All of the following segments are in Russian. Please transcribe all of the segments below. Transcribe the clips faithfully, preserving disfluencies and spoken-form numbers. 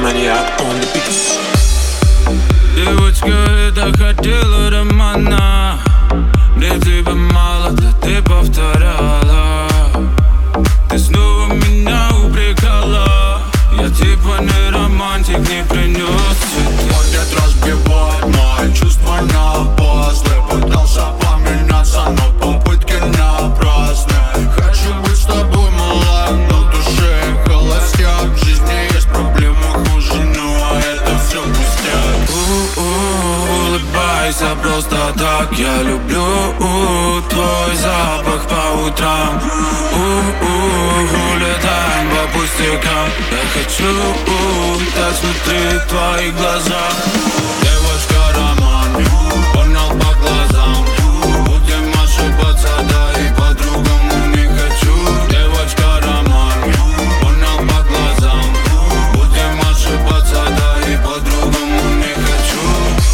Maniac on the beats. Девочка, это хотела романа, где тебя мало, да ты повторяла. Ты снова меня упрекала, я типа не романтик, не принес цветы. Будет разбивать мои чувства на после. Пытался поменяться, но попытки напрасны. Хочу быть с тобой, малая, но в душе холостяк. В жизни есть проблемы хуже, но это все пустяк. У-у, улыбайся просто так, я люблю твой запах по утрам. У-у, улетаем по пустякам. Я хочу так смотреть в твои глаза. Девочка, роман, понял по глазам. Будем ошибаться, да и по-другому не хочу. Девочка, роман, понял по глазам. Будем ошибаться, да и по-другому не хочу.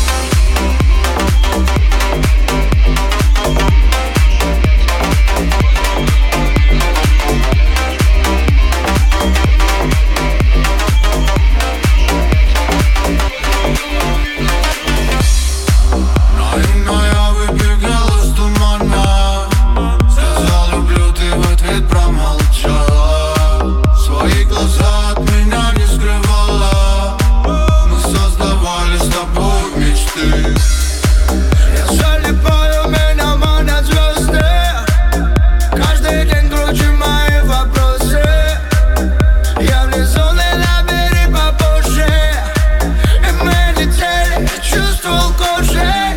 Наивная выбегала с тумана, сказал люблю, ты в ответ промолчала. Свои глаза от меня не скрывала. Мы создавали с тобой мечты. Я залипаю, меня манят звезды. Каждый день круче мои вопросы. Я внизу, ты набери попозже. И мы летели, чувствовал кожей.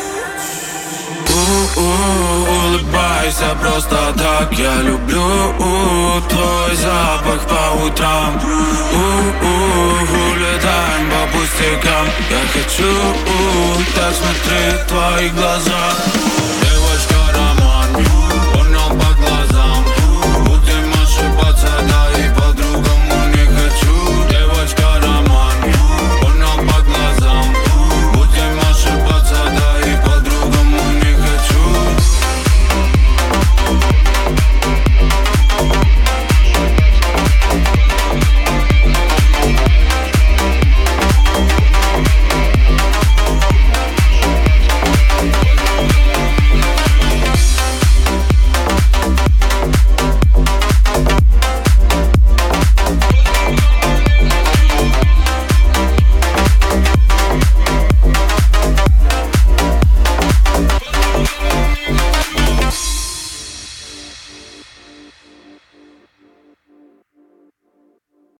У-у, улыбайся просто так, я люблю твой запах по утрам. У-у, улетаем по пустякам. Я хочу так смотреть в твои глаза.